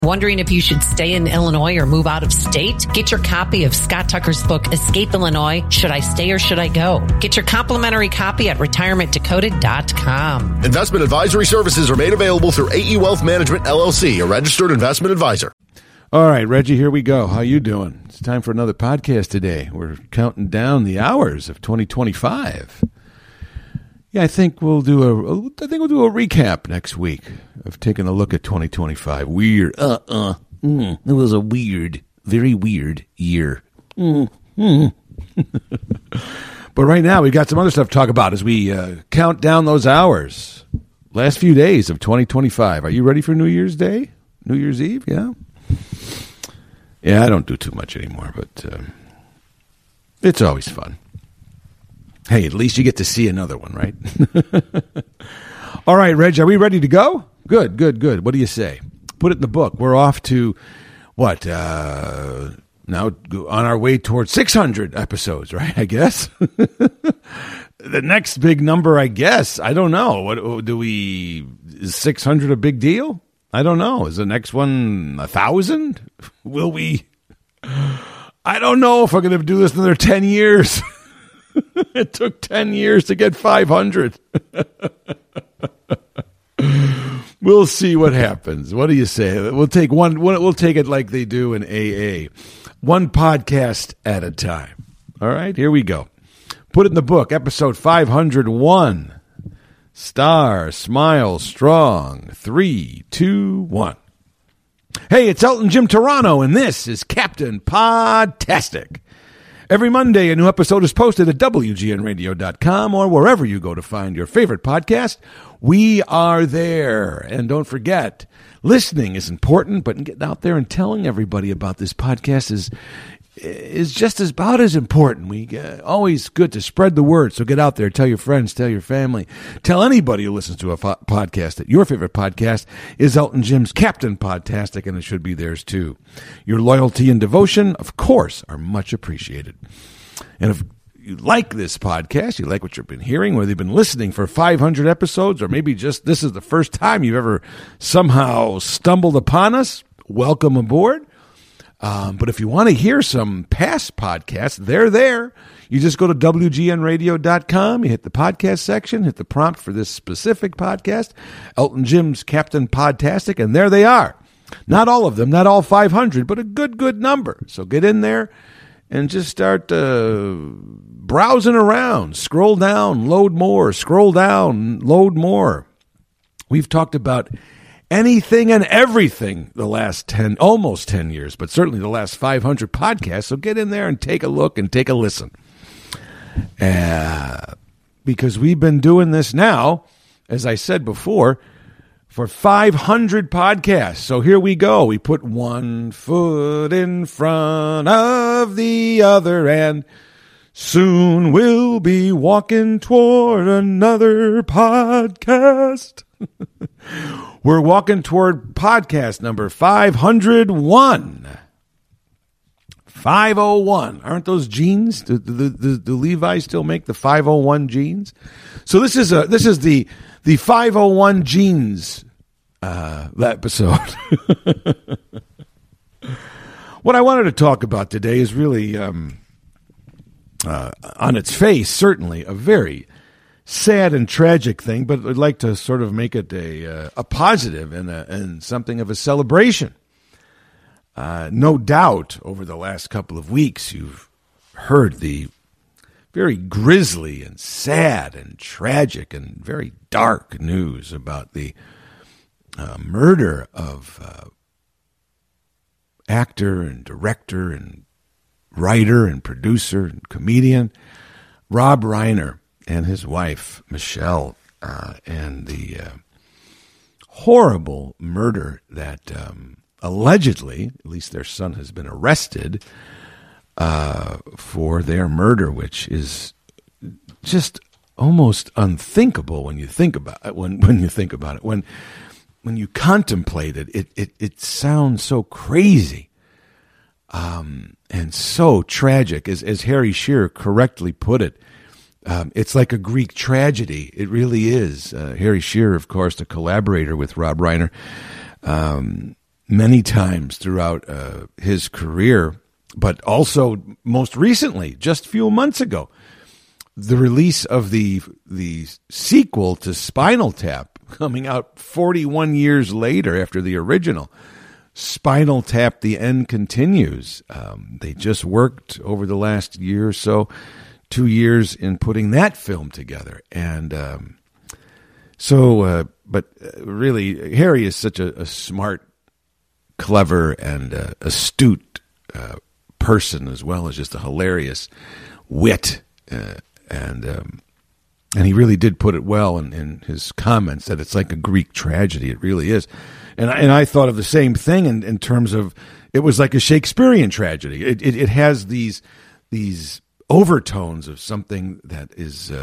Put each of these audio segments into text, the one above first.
Wondering if you should stay in Illinois or move out of state? Get your copy of Scott Tucker's book, Escape Illinois, Should I Stay or Should I Go? Get your complimentary copy at retirementdecoded.com. Investment advisory services are made available through AE Wealth Management, LLC, a registered investment advisor. All right, Reggie, here we go. How you doing? It's time for another podcast today. We're counting down the hours of 2025. Yeah, I think we'll do a recap next week of taking a look at 2025. Weird. It was a weird, very weird year. But right now, we got some other stuff to talk about as we count down those hours. Last few days of 2025. Are you ready for New Year's Day? New Year's Eve? Yeah. Yeah, I don't do too much anymore, but it's always fun. Hey, at least you get to see another one, right? All right, Reg, are we ready to go? Good. What do you say? Put it in the book. We're off to, what, now on our way towards 600 episodes, right, I guess? The next big number, I guess. I don't know. Is 600 a big deal? I don't know. Is the next one 1,000? Will we? I don't know if we're going to do this another 10 years. It took 10 years to get 500. We'll see what happens. What do you say? We'll take it like they do in AA. One podcast at a time. All right, here we go. Put it in the book, episode 501. Star, smile, strong. 3, 2, 1. Hey, it's Elton Jim Toronto, and this is Captain Podtastic. Every Monday, a new episode is posted at WGNradio.com or wherever you go to find your favorite podcast. We are there. And don't forget, listening is important, but getting out there and telling everybody about this podcast is just about as important. Always good to spread the word. So get out there, tell your friends, tell your family, tell anybody who listens to a podcast that your favorite podcast is Elton Jim's Captain Podtastic, and it should be theirs too. Your loyalty and devotion, of course, are much appreciated. And if you like this podcast, you like what you've been hearing, whether you've been listening for 500 episodes or maybe just this is the first time you've ever somehow stumbled upon us, welcome aboard. But if you want to hear some past podcasts, they're there. You just go to WGNradio.com, you hit the podcast section, hit the prompt for this specific podcast, Elton Jim's Captain Podtastic, and there they are. Not all of them, not all 500, but a good number. So get in there and just start browsing around. Scroll down, load more. Scroll down, load more. We've talked about anything and everything the last almost 10 years, but certainly the last 500 podcasts. So get in there and take a look and take a listen. Because we've been doing this now, as I said before, for 500 podcasts. So here we go. We put one foot in front of the other, and soon we'll be walking toward another podcast. We're walking toward podcast number 501. 501. Aren't those jeans? Do Levi still make the 501 jeans? So this is the 501 jeans episode. What I wanted to talk about today is really, on its face, certainly a very sad and tragic thing, but I'd like to sort of make it a positive and something of a celebration. No doubt over the last couple of weeks you've heard the very grisly and sad and tragic and very dark news about the murder of actor and director and writer and producer and comedian Rob Reiner and his wife, Michelle, and the horrible murder that allegedly, at least their son has been arrested for their murder, which is just almost unthinkable when you think about it. When you think about it, when you contemplate it, it sounds so crazy and so tragic. As Harry Shearer correctly put it, it's like a Greek tragedy. It really is. Harry Shearer, of course, the collaborator with Rob Reiner, many times throughout his career, but also most recently, just a few months ago, the release of the sequel to Spinal Tap, coming out 41 years later after the original. Spinal Tap: The End Continues. They just worked over the last year or so, 2 years, in putting that film together. And but really, Harry is such a smart, clever, and astute person, as well as just a hilarious wit. And he really did put it well in his comments that it's like a Greek tragedy. It really is. And I thought of the same thing in terms of it was like a Shakespearean tragedy. It has these overtones of something that is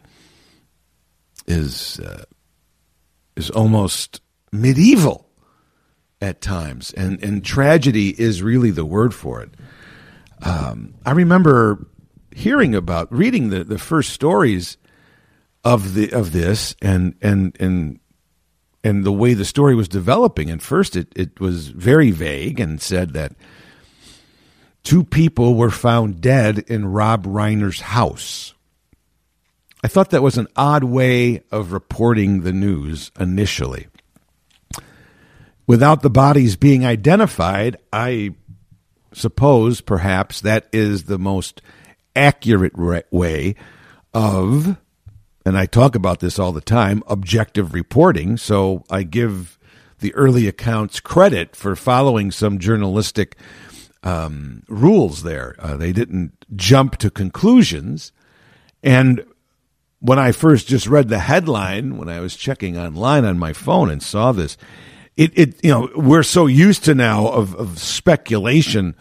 almost medieval at times, and tragedy is really the word for it. I remember reading the first stories of this and the way the story was developing. And first it was very vague and said that 2 people were found dead in Rob Reiner's house. I thought that was an odd way of reporting the news initially. Without the bodies being identified, I suppose perhaps that is the most accurate way of, and I talk about this all the time, objective reporting. So I give the early accounts credit for following some journalistic rules there. They didn't jump to conclusions. And when I first just read the headline, when I was checking online on my phone and saw this, it we're so used to now of speculation,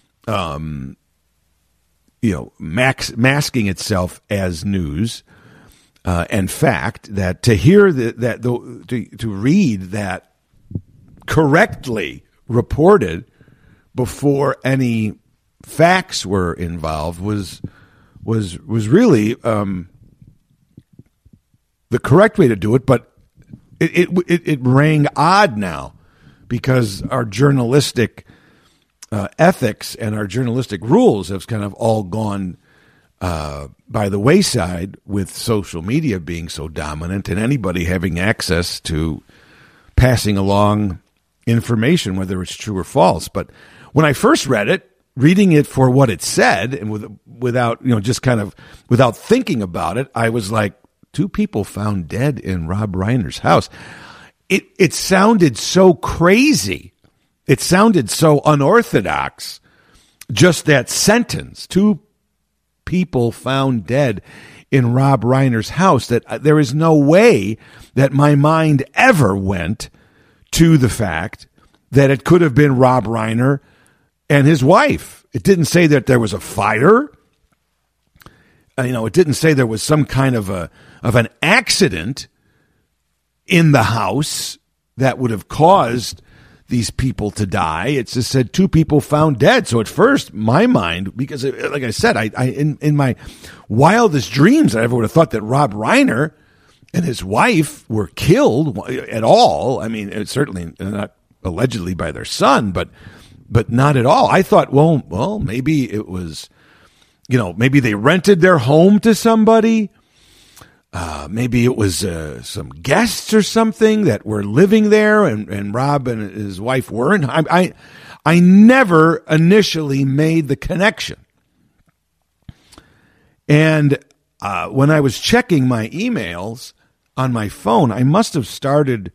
masking itself as news and fact, that to hear to read that correctly reported before any facts were involved was really the correct way to do it, but it rang odd now because our journalistic ethics and our journalistic rules have kind of all gone by the wayside, with social media being so dominant and anybody having access to passing along information, whether it's true or false. But when I first read it, reading it for what it said, and without without thinking about it, I was like, 2 people found dead in Rob Reiner's house. It sounded so crazy. It sounded so unorthodox. Just that sentence, 2 people found dead in Rob Reiner's house, that there is no way that my mind ever went to the fact that it could have been Rob Reiner and his wife. It didn't say that there was a fire. It didn't say there was some kind of an accident in the house that would have caused these people to die. It just said 2 people found dead. So at first, my mind, because like I said, I in my wildest dreams, I never would have thought that Rob Reiner and his wife were killed at all. I mean, it's certainly not allegedly by their son, but not at all. I thought, well, maybe it was, maybe they rented their home to somebody. Maybe it was some guests or something that were living there, and Rob and his wife weren't. I never initially made the connection. And when I was checking my emails on my phone, I must have started,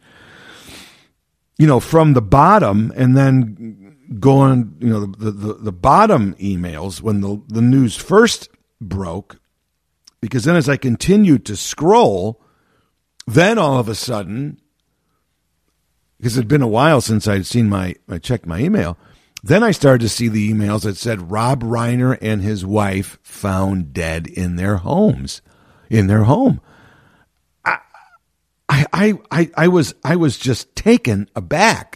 from the bottom and then going, the bottom emails when the news first broke. Because then as I continued to scroll, then all of a sudden, because it had been a while since I checked my email, then I started to see the emails that said Rob Reiner and his wife found dead in their home. I was just taken aback.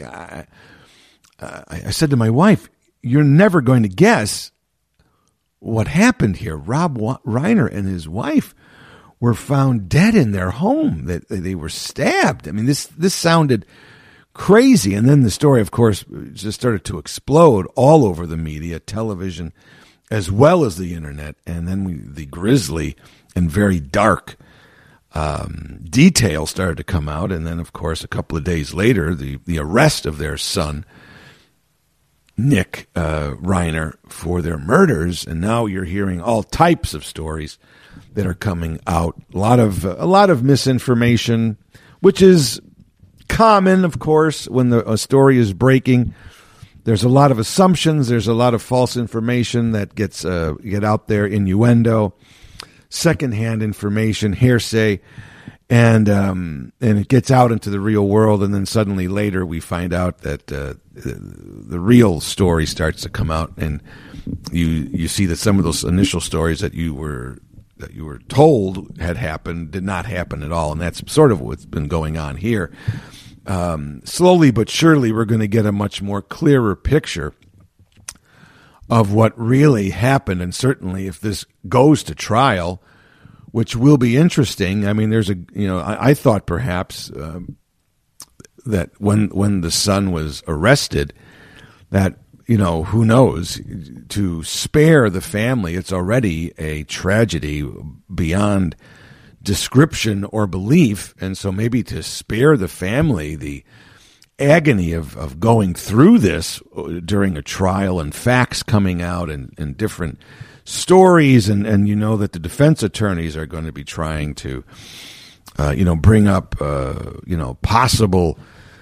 I said to my wife, "You're never going to guess what happened here. Rob Reiner and his wife were found dead in their home. That they were stabbed." I mean, this sounded crazy. And then the story, of course, just started to explode all over the media, television, as well as the internet. And then the grisly and very dark details started to come out. And then, of course, a couple of days later, the arrest of their son, Nick Reiner, for their murders. And now you're hearing all types of stories that are coming out. A lot of misinformation, which is common, of course, when a story is breaking. There's a lot of assumptions. There's a lot of false information that get out there, innuendo, secondhand information, hearsay, and it gets out into the real world. And then suddenly later we find out that the real story starts to come out, and you see that some of those initial stories that you were told had happened did not happen at all. And that's sort of what's been going on here. Slowly but surely, we're going to get a much more clearer picture of what really happened. And certainly if this goes to trial, which will be interesting. I mean, I thought perhaps that when the son was arrested, that, who knows, to spare the family, it's already a tragedy beyond description or belief. And so maybe to spare the family the agony of going through this during a trial and facts coming out and different stories, and that the defense attorneys are going to be trying to bring up possible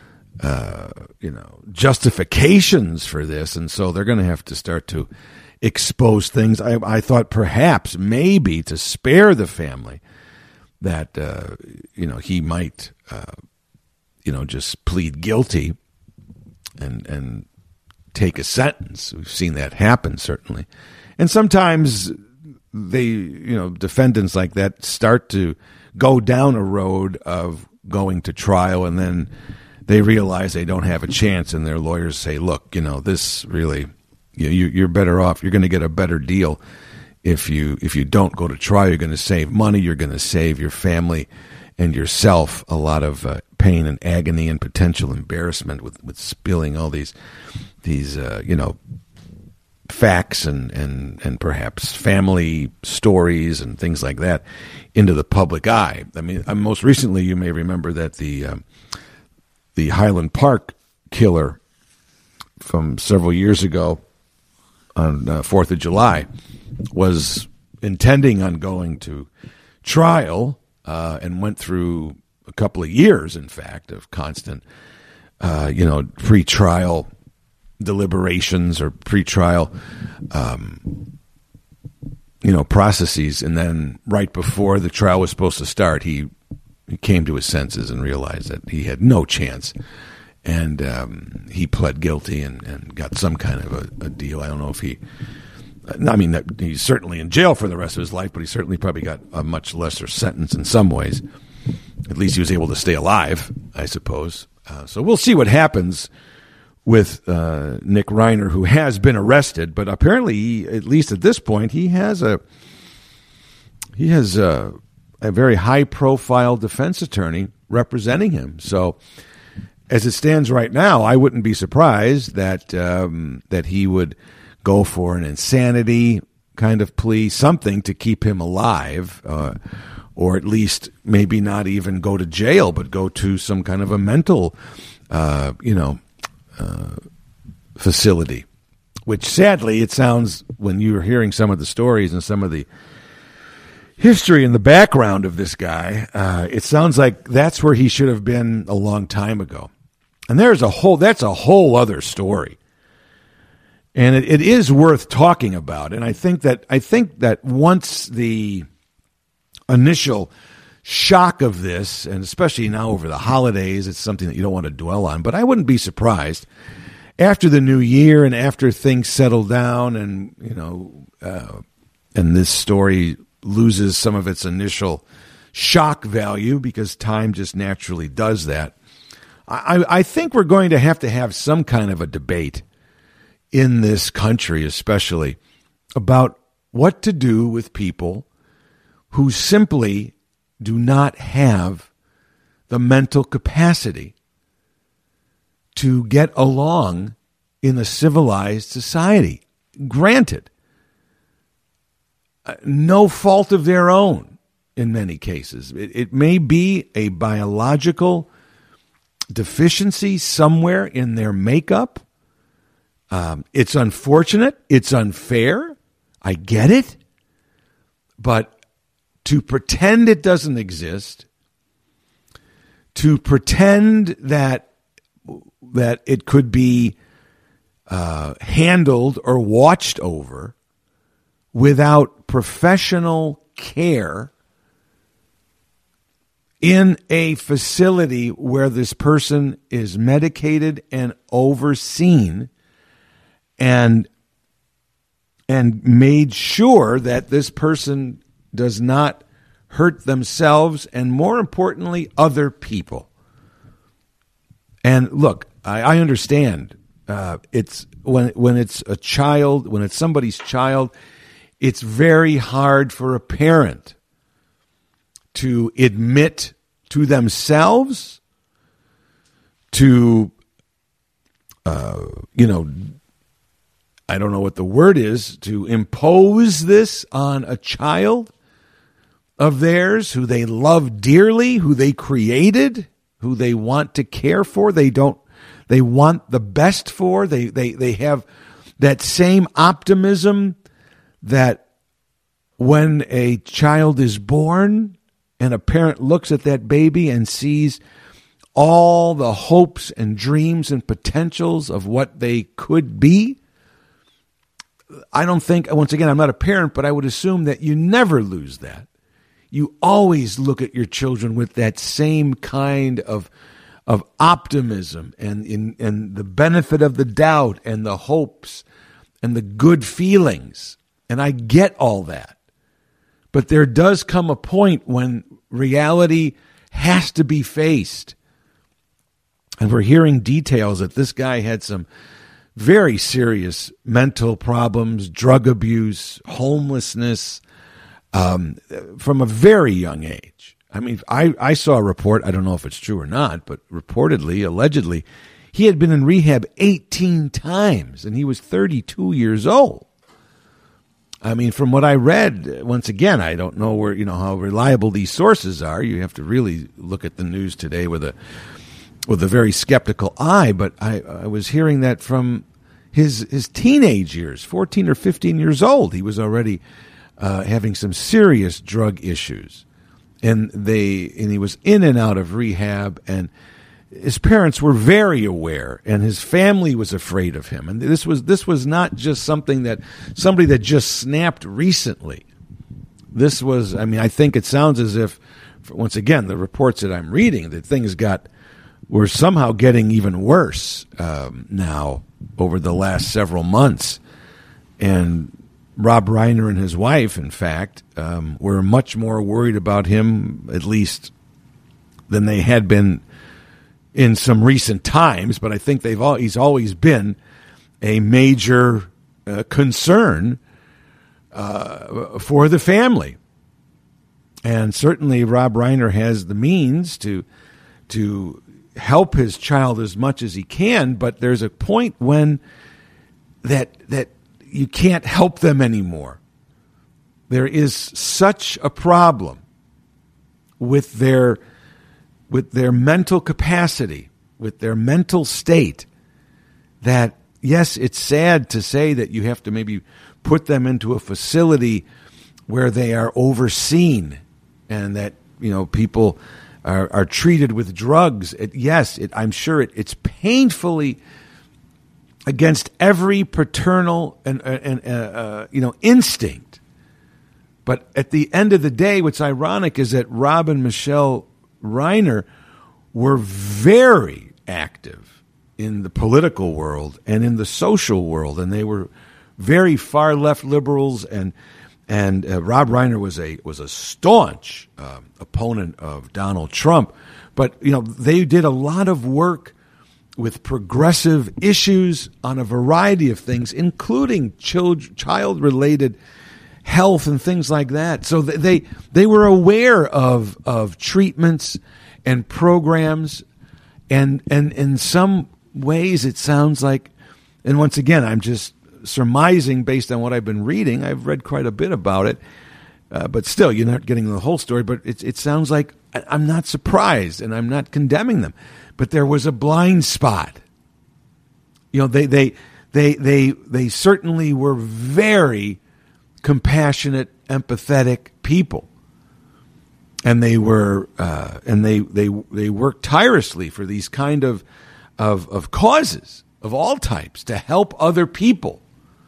justifications for this, and so they're going to have to start to expose things. I thought perhaps maybe to spare the family that he might just plead guilty and take a sentence. We've seen that happen, certainly. And sometimes defendants like that start to go down a road of going to trial, and then they realize they don't have a chance, and their lawyers say, look, this really, you're better off. You're going to get a better deal if you don't go to trial. You're going to save money. You're going to save your family and yourself a lot of pain and agony and potential embarrassment with spilling all these facts and perhaps family stories and things like that into the public eye. I mean, most recently, you may remember that the Highland Park killer from several years ago on 4th of July was intending on going to trial and went through a couple of years, in fact, of constant, pre-trial deliberations or pre-trial, processes. And then right before the trial was supposed to start, he came to his senses and realized that he had no chance. And he pled guilty and got some kind of a deal. I don't know if he's certainly in jail for the rest of his life, but he certainly probably got a much lesser sentence in some ways. At least he was able to stay alive, I suppose. So we'll see what happens with Nick Reiner, who has been arrested, but apparently, at least at this point, he has a very high-profile defense attorney representing him. So, as it stands right now, I wouldn't be surprised that he would go for an insanity kind of plea, something to keep him alive, or at least maybe not even go to jail, but go to some kind of a mental, facility. Which, sadly, it sounds, when you're hearing some of the stories and some of the history and the background of this guy, it sounds like that's where he should have been a long time ago. And that's a whole other story. And it is worth talking about. And I think that once the initial shock of this, and especially now over the holidays, it's something that you don't want to dwell on, but I wouldn't be surprised after the new year and after things settle down and, and this story loses some of its initial shock value, because time just naturally does that. I think we're going to have some kind of a debate in this country, especially about what to do with people who simply do not have the mental capacity to get along in a civilized society. Granted, no fault of their own in many cases. It may be a biological deficiency somewhere in their makeup. It's unfortunate. It's unfair. I get it. But to pretend it doesn't exist, to pretend that it could be handled or watched over without professional care in a facility where this person is medicated and overseen and made sure that this person does not hurt themselves and, more importantly, other people. And look, I understand. It's when it's a child, when it's somebody's child, it's very hard for a parent to admit to themselves, to, I don't know what the word is, to impose this on a child of theirs who they love dearly, who they created, who they want to care for. They want the best for. They have that same optimism that when a child is born and a parent looks at that baby and sees all the hopes and dreams and potentials of what they could be. I don't think, once again, I'm not a parent, but I would assume that you never lose that. You always look at your children with that same kind of optimism and the benefit of the doubt and the hopes and the good feelings. And I get all that. But there does come a point when reality has to be faced. And we're hearing details that this guy had some very serious mental problems, drug abuse, homelessness, from a very young age. I mean, I saw a report, I don't know if it's true or not, but reportedly, allegedly, he had been in rehab 18 times, and he was 32 years old. I mean, from what I read, once again, I don't know where, how reliable these sources are. You have to really look at the news today with a very skeptical eye, but I was hearing that from his teenage years, 14 or 15 years old, he was already having some serious drug issues. And he was in and out of rehab, and his parents were very aware, and his family was afraid of him. And this was not just somebody that just snapped recently. This was, I think it sounds as if, once again, the reports that I'm reading, that things were somehow getting even worse now over the last several months. And Rob Reiner and his wife, in fact, were much more worried about him, at least, than they had been in some recent times. But I think he's always been a major concern for the family. And certainly Rob Reiner has the means to help his child as much as he can, but there's a point when that you can't help them anymore. There is such a problem with their mental capacity, with their mental state, that yes, it's sad to say that you have to maybe put them into a facility where they are overseen and that people are treated with drugs. I'm sure it's painfully against every paternal and instinct. But at the end of the day, what's ironic is that Rob and Michelle Reiner were very active in the political world and in the social world, and they were very far left liberals. And Rob Reiner was a staunch opponent of Donald Trump, but they did a lot of work with progressive issues on a variety of things, including child-related health and things like that. So they were aware of treatments and programs, and in some ways it sounds like, and once again, I'm just surmising based on what I've been reading. I've read quite a bit about it, but still, you're not getting the whole story. But it sounds like I'm not surprised, and I'm not condemning them, but there was a blind spot. You know, they certainly were very compassionate, empathetic people, and they were they worked tirelessly for these kind of causes of all types to help other people.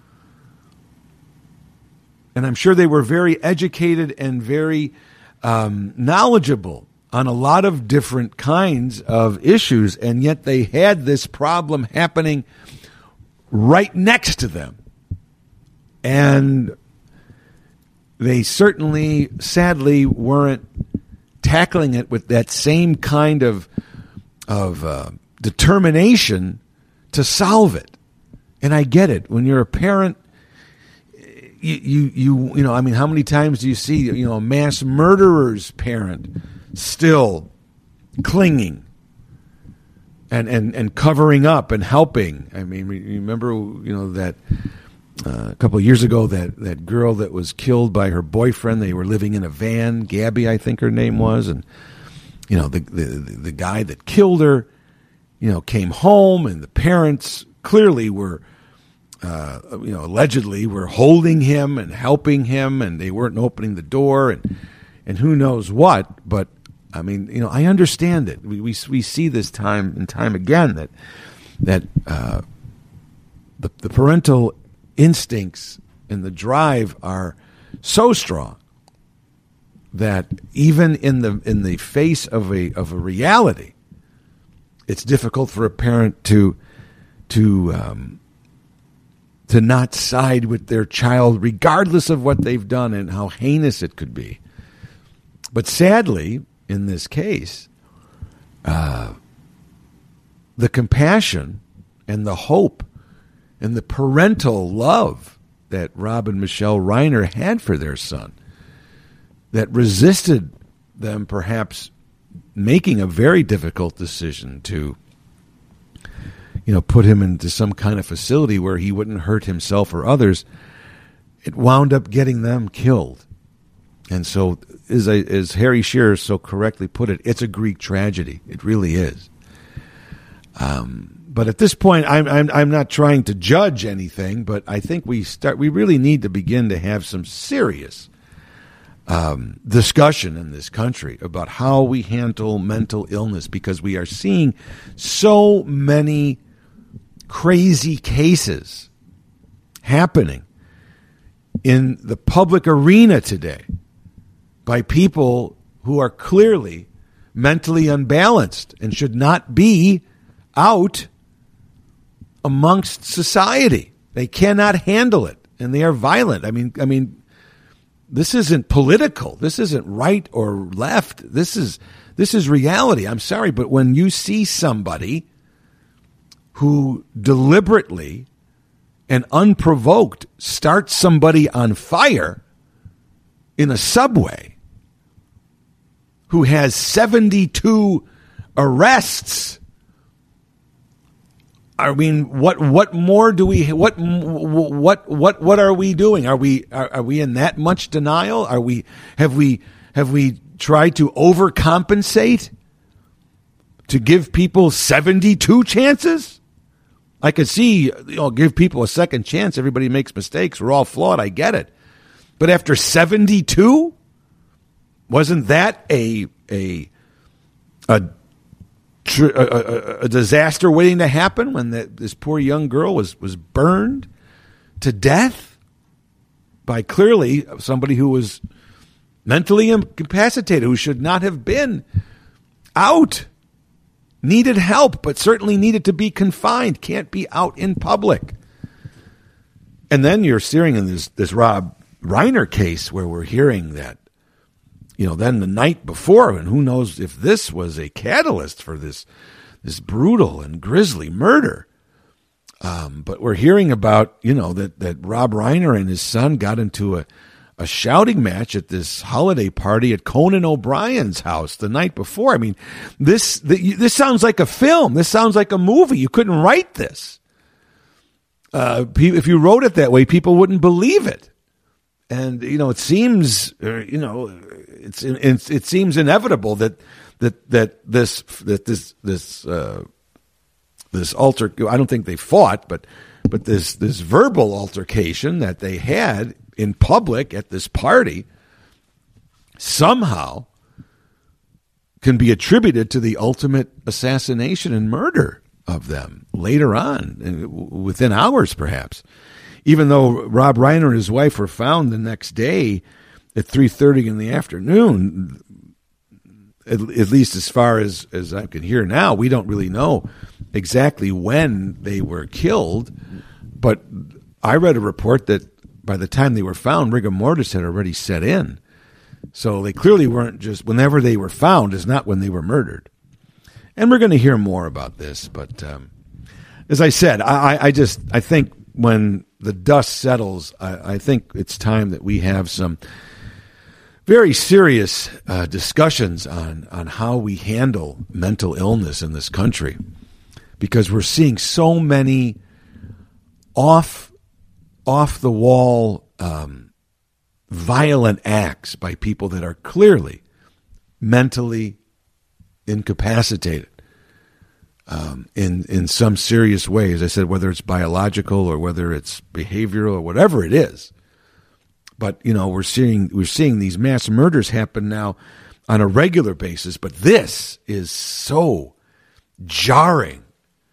And I'm sure they were very educated and very knowledgeable on a lot of different kinds of issues, and yet they had this problem happening right next to them. And they certainly, sadly, weren't tackling it with that same kind of determination to solve it. And I get it. When you're a parent, you know, I mean, how many times do you see, you know, a mass murderer's parent still clinging and covering up and helping? I mean, remember, you know, that a couple of years ago, that girl that was killed by her boyfriend. They were living in a van. Gabby, I think her name was, and you know, the guy that killed her, you know, came home, and the parents clearly were, you know, allegedly were holding him and helping him, and they weren't opening the door, and who knows what. But I mean, you know, I understand it. We see this time and time again that the parental instincts and the drive are so strong that even in the face of a reality, it's difficult for a parent to not side with their child, regardless of what they've done and how heinous it could be. But sadly, in this case, the compassion and the hope and the parental love that Rob and Michelle Reiner had for their son, that resisted them perhaps making a very difficult decision to, you know, put him into some kind of facility where he wouldn't hurt himself or others, it wound up getting them killed. And so, as Harry Shearer so correctly put it, it's a Greek tragedy. It really is. But at this point, I'm not trying to judge anything, but I think we really need to begin to have some serious discussion in this country about how we handle mental illness, because we are seeing so many crazy cases happening in the public arena today by people who are clearly mentally unbalanced and should not be out amongst society. They cannot handle it, and they are violent. I mean, this isn't political. This isn't right or left. This is reality. I'm sorry, but when you see somebody who deliberately and unprovoked starts somebody on fire in a subway, who has 72 arrests, I mean, what more do we? What are we doing? Are we in that much denial? Have we tried to overcompensate to give people 72 chances? I could see, you know, give people a second chance. Everybody makes mistakes. We're all flawed. I get it. But after 72, wasn't that a disaster waiting to happen when this poor young girl was burned to death by clearly somebody who was mentally incapacitated, who should not have been out, needed help, but certainly needed to be confined, can't be out in public. And then you're steering in this Rob Reiner case where we're hearing that, you know, then the night before, and who knows if this was a catalyst for this brutal and grisly murder. But we're hearing about, you know, that Rob Reiner and his son got into a a shouting match at this holiday party at Conan O'Brien's house the night before. I mean, this sounds like a film. This sounds like a movie. You couldn't write this. If you wrote it that way, people wouldn't believe it. And it seems it seems inevitable that this alter. I don't think they fought, but this verbal altercation that they had in public at this party somehow can be attributed to the ultimate assassination and murder of them later on, within hours perhaps. Even though Rob Reiner and his wife were found the next day at 3:30 in the afternoon, at least as far as I can hear now, we don't really know exactly when they were killed. But I read a report that by the time they were found, rigor mortis had already set in. So they clearly weren't just whenever they were found is not when they were murdered. And we're going to hear more about this. But as I said, I think when the dust settles, I think it's time that we have some very serious discussions on how we handle mental illness in this country, because we're seeing so many off the wall violent acts by people that are clearly mentally incapacitated in some serious way. As I said, whether it's biological or whether it's behavioral or whatever it is. But we're seeing these mass murders happen now on a regular basis. But this is so jarring.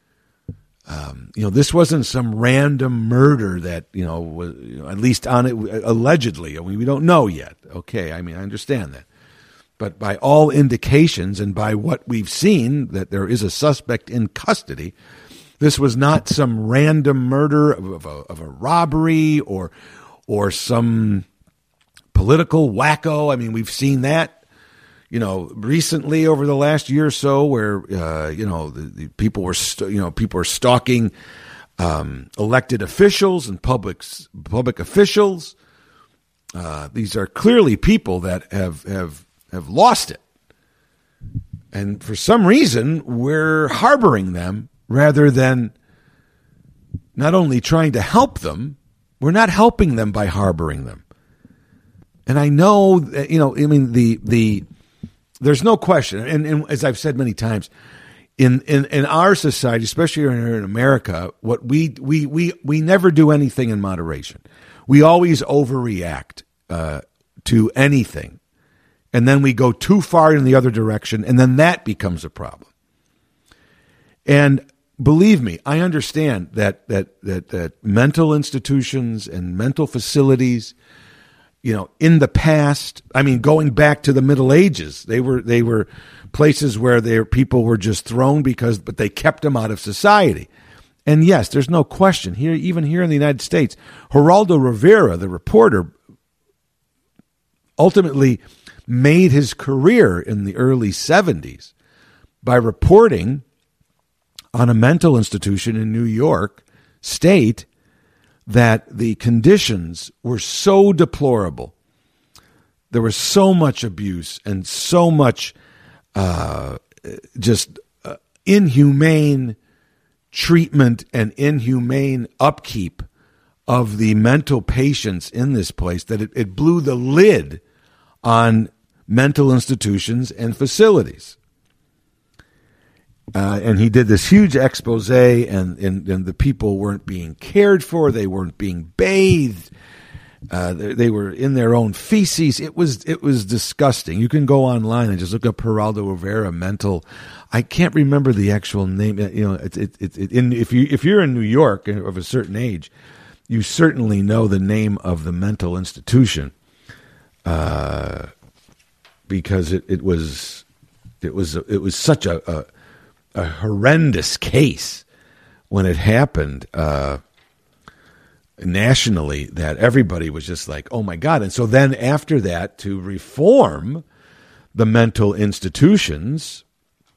This wasn't some random murder that was at least on it allegedly. I mean, we don't know yet. Okay, I mean, I understand that. But by all indications and by what we've seen, that there is a suspect in custody, this was not some random murder of a robbery or some political wacko. I mean, we've seen that, recently over the last year or so, where the people were people are stalking elected officials and public officials. These are clearly people that have lost it. And for some reason, we're harboring them rather than not only trying to help them, we're not helping them by harboring them. And I know that, there's no question. And as I've said many times, in our society, especially here in America, what we never do anything in moderation. We always overreact to anything. And then we go too far in the other direction, and then that becomes a problem. And believe me, I understand that mental institutions and mental facilities, in the past, I mean, going back to the Middle Ages, they were places where people were just thrown but they kept them out of society. And yes, there's no question here, even here in the United States, Geraldo Rivera, the reporter, ultimately made his career in the early 70s by reporting on a mental institution in New York State that the conditions were so deplorable. There was so much abuse and so much inhumane treatment and inhumane upkeep of the mental patients in this place that it blew the lid on mental institutions and facilities. And he did this huge expose, and the people weren't being cared for. They weren't being bathed. They were in their own feces. It was disgusting. You can go online and just look up Geraldo Rivera mental. I can't remember the actual name. If you're in New York of a certain age, you certainly know the name of the mental institution. Because it was such a horrendous case when it happened nationally that everybody was just like, oh my God. And so then after that, to reform the mental institutions,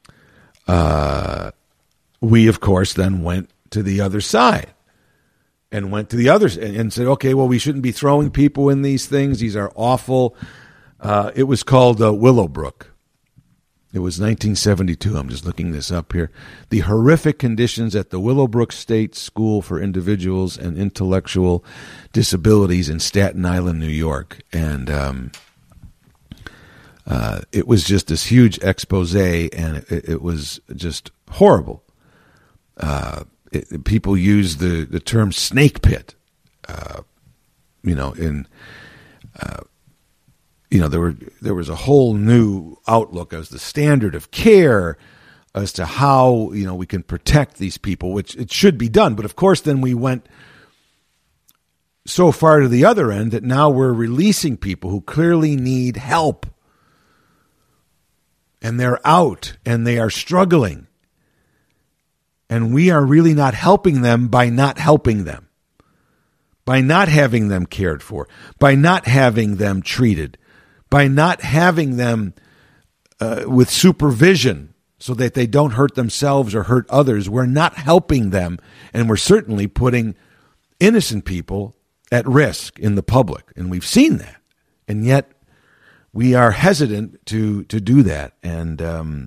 we of course then went to the other side. and went to the others and said, okay, well, we shouldn't be throwing people in these things. These are awful. It was called Willowbrook. It was 1972. I'm just looking this up here. The horrific conditions at the Willowbrook State School for Individuals and Intellectual Disabilities in Staten Island, New York. And it was just this huge expose, and it was just horrible. People use the term snake pit, there was a whole new outlook as the standard of care as to how, we can protect these people, which it should be done. But of course, then we went so far to the other end that now we're releasing people who clearly need help. And they're out and they are struggling. And we are really not helping them by not helping them, by not having them cared for, by not having them treated, by not having them with supervision so that they don't hurt themselves or hurt others. We're not helping them, and we're certainly putting innocent people at risk in the public, and we've seen that. And yet we are hesitant to do that, and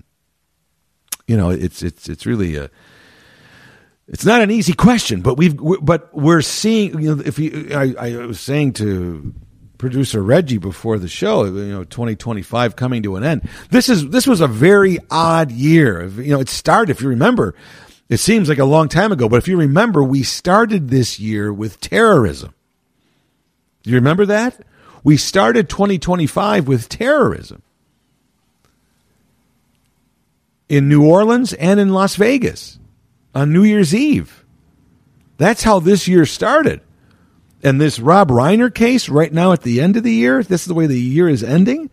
it's really a. It's not an easy question, but we're seeing. I was saying to producer Reggie before the show, 2025 coming to an end. This was a very odd year. It started, if you remember, it seems like a long time ago, but if you remember, we started this year with terrorism. Do you remember that? We started 2025 with terrorism in New Orleans and in Las Vegas on New Year's Eve. That's how this year started. And this Rob Reiner case right now at the end of the year, this is the way the year is ending.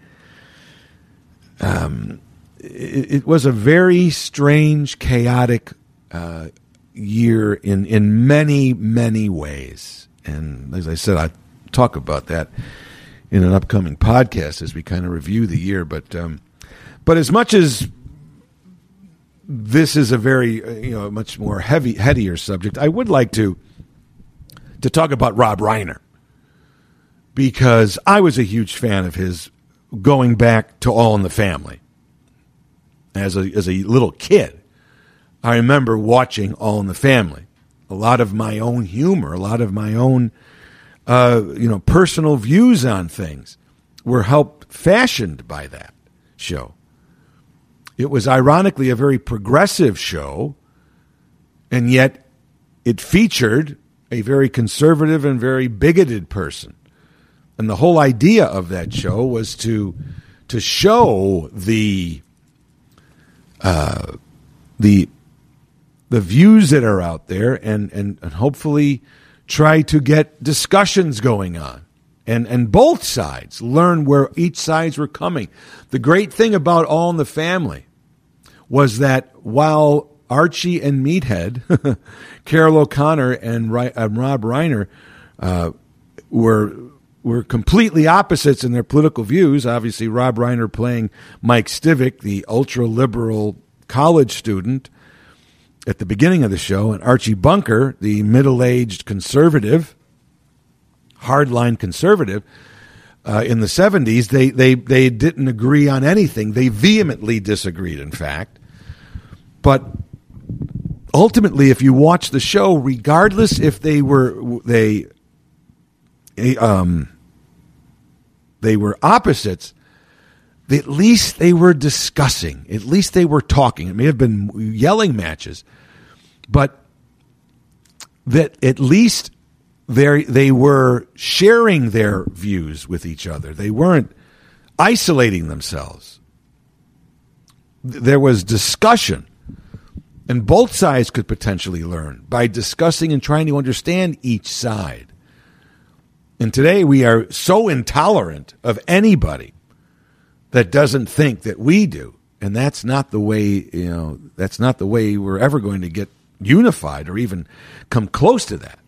It was a very strange, chaotic year in many, many ways. And as I said, I talk about that in an upcoming podcast as we kind of review the year. But as much as this is a very, much more headier subject, I would like to talk about Rob Reiner, because I was a huge fan of his going back to All in the Family. As a little kid, I remember watching All in the Family. A lot of my own humor, a lot of my own, personal views on things were helped fashioned by that show. It was ironically a very progressive show, and yet it featured a very conservative and very bigoted person. And the whole idea of that show was to show the views that are out there and hopefully try to get discussions going on. And both sides learn where each sides were coming. The great thing about All in the Family was that while Archie and Meathead, Carol O'Connor and Rob Reiner were completely opposites in their political views. Obviously, Rob Reiner playing Mike Stivic, the ultra-liberal college student at the beginning of the show, and Archie Bunker, the middle-aged conservative, hardline conservative, in the 70s. They didn't agree on anything. They vehemently disagreed, in fact. But ultimately, if you watch the show, regardless if they were opposites, at least they were discussing. At least they were talking. It may have been yelling matches, but that at least they were sharing their views with each other. They weren't isolating themselves. There was discussion. And both sides could potentially learn by discussing and trying to understand each side. And today we are so intolerant of anybody that doesn't think that we do. And that's not the way, that's not the way we're ever going to get unified or even come close to that.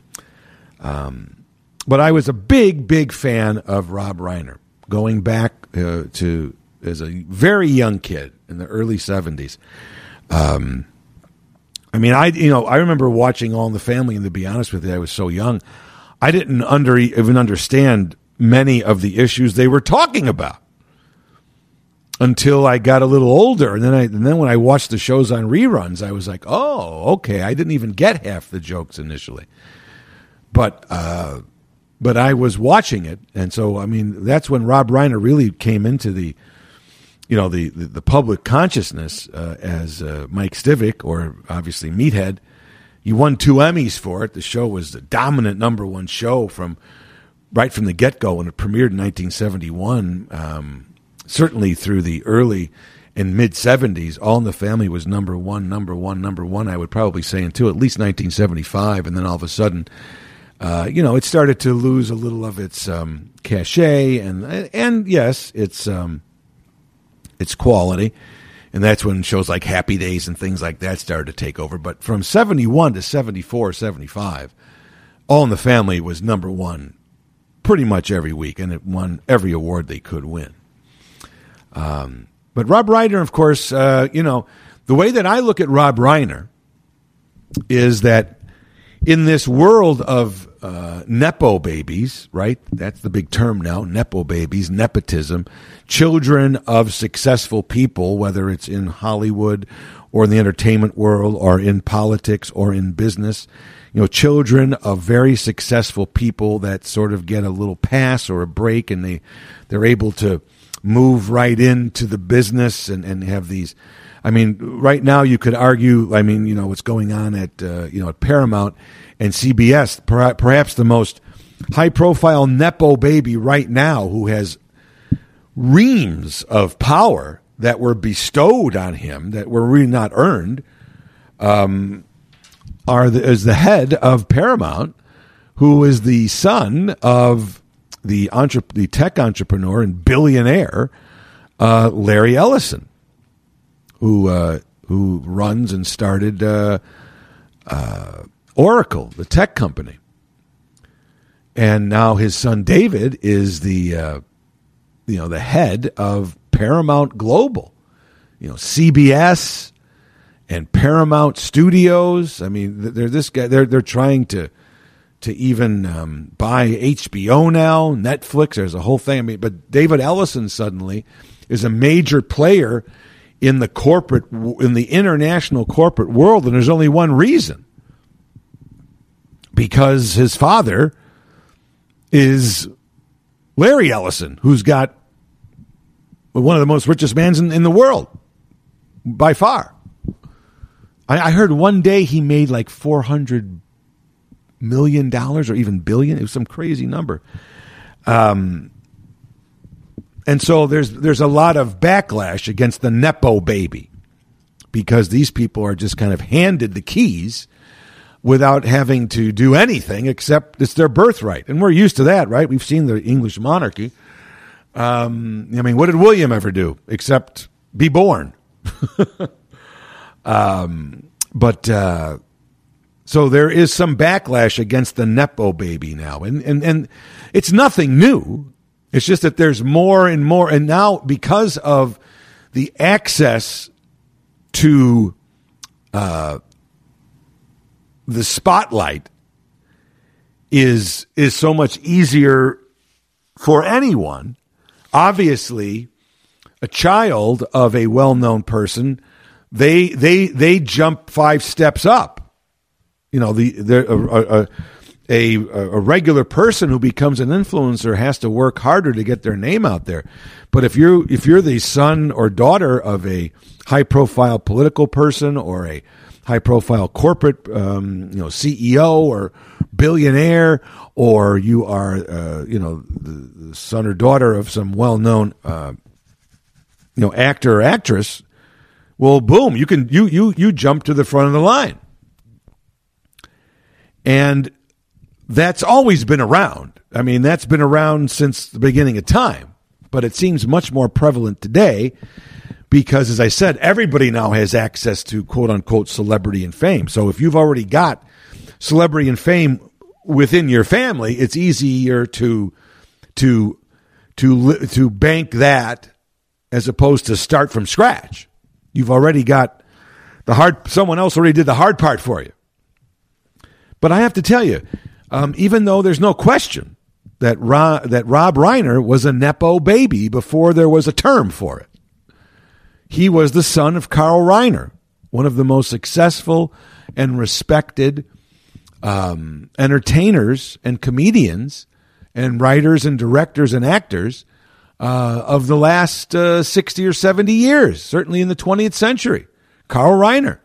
But I was a big, big fan of Rob Reiner, going back to as a very young kid in the early 70s. I mean, I remember watching All in the Family, and to be honest with you, I was so young, I didn't even understand many of the issues they were talking about until I got a little older, and then when I watched the shows on reruns, I was like, oh, okay, I didn't even get half the jokes initially, but I was watching it, and so I mean, that's when Rob Reiner really came into the public consciousness as Mike Stivic, or obviously Meathead. He won 2 Emmys for it. The show was the dominant #1 show right from the get-go when it premiered in 1971. Certainly through the early and mid-'70s, All in the Family was number one, I would probably say, until at least 1975, and then all of a sudden, it started to lose a little of its cachet, and yes, its quality, and that's when shows like Happy Days and things like that started to take over. But from 71 to 74, 75, All in the Family was #1 pretty much every week, and it won every award they could win. But Rob Reiner, of course, the way that I look at Rob Reiner is that in this world of Nepo babies, right? That's the big term now, Nepo babies, nepotism, children of successful people, whether it's in Hollywood or in the entertainment world or in politics or in business, children of very successful people that sort of get a little pass or a break, and they're able to move right into the business and have these. I mean, right now you could argue, what's going on at Paramount and CBS, perhaps the most high-profile Nepo baby right now, who has reams of power that were bestowed on him that were really not earned, is the head of Paramount, who is the son of the tech entrepreneur and billionaire Larry Ellison, who runs and started Oracle, the tech company, and now his son David is the head of Paramount Global, CBS and Paramount Studios. I mean, they're trying to even buy HBO now, Netflix. There's a whole thing. I mean, but David Ellison suddenly is a major player in the international corporate world, and there's only one reason: because his father is Larry Ellison, who's got one of the most richest men in the world by far. I heard one day he made like $400 million or even billion. It was some crazy number. And so there's a lot of backlash against the Nepo baby, because these people are just kind of handed the keys without having to do anything except it's their birthright. And we're used to that, right? We've seen the English monarchy. What did William ever do except be born? So there is some backlash against the Nepo baby now. And it's nothing new. It's just that there's more and more. And now, because of the access to the spotlight is so much easier for anyone. Obviously, a child of a well-known person, they jump 5 steps up. A regular person who becomes an influencer has to work harder to get their name out there. But if you're the son or daughter of a high-profile political person or a high-profile corporate, CEO or billionaire, or you are, the son or daughter of some well-known, actor or actress, well, boom, you jump to the front of the line. And that's always been around. I mean, that's been around since the beginning of time, but it seems much more prevalent today because, as I said, everybody now has access to quote-unquote celebrity and fame. So if you've already got celebrity and fame within your family, it's easier to bank that as opposed to start from scratch. You've already got Someone else already did the hard part for you. But I have to tell you, even though there's no question that Rob Reiner was a Nepo baby before there was a term for it, he was the son of Carl Reiner, one of the most successful and respected entertainers and comedians and writers and directors and actors of the last 60 or 70 years, certainly in the 20th century. Carl Reiner,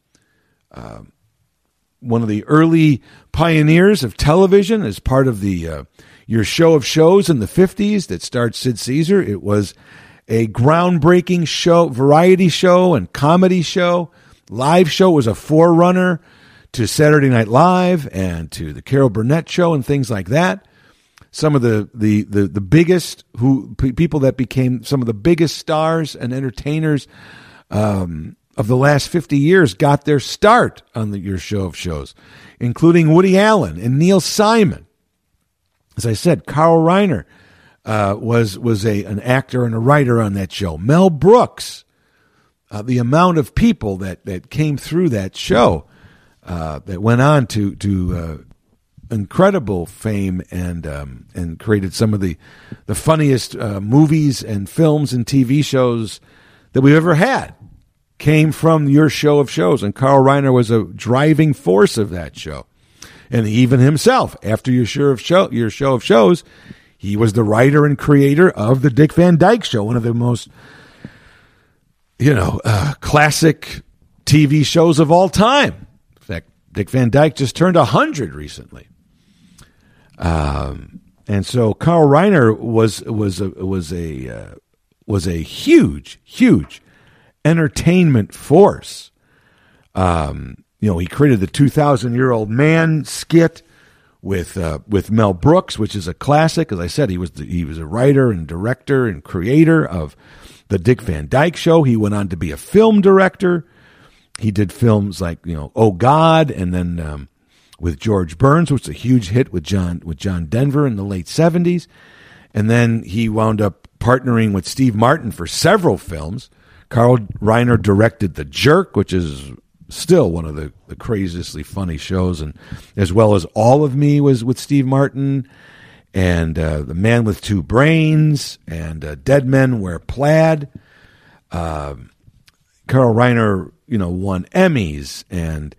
one of the early pioneers of television, as part of the Your Show of Shows in the 50s that starred Sid Caesar. It was a groundbreaking show, variety show and comedy show. Live show. It was a forerunner to Saturday Night Live and to the Carol Burnett Show and things like that. Some of the biggest people that became some of the biggest stars and entertainers of the last 50 years got their start on Your Show of Shows, including Woody Allen and Neil Simon. As I said, Carl Reiner was an actor and a writer on that show. Mel Brooks, the amount of people that came through that show that went on to incredible fame and created some of the funniest movies and films and TV shows that we've ever had, came from Your Show of Shows. And Carl Reiner was a driving force of that show. And even himself, after Your Show of Shows, he was the writer and creator of the Dick Van Dyke Show, one of the most, classic TV shows of all time. In fact, Dick Van Dyke just turned 100 recently. And so Carl Reiner was a huge entertainment force. He created the 2,000-Year-Old Man skit with Mel Brooks, which is a classic. As I said, he was a writer and director and creator of the Dick Van Dyke Show. He went on to be a film director. He did films like Oh God, and then with George Burns, which was a huge hit with John Denver in the late 70s. And then he wound up partnering with Steve Martin for several films. Carl Reiner directed The Jerk, which is still one of the craziously funny shows, and as well as All of Me was with Steve Martin, and The Man with Two Brains, and Dead Men Wear Plaid. Carl Reiner, won Emmys, and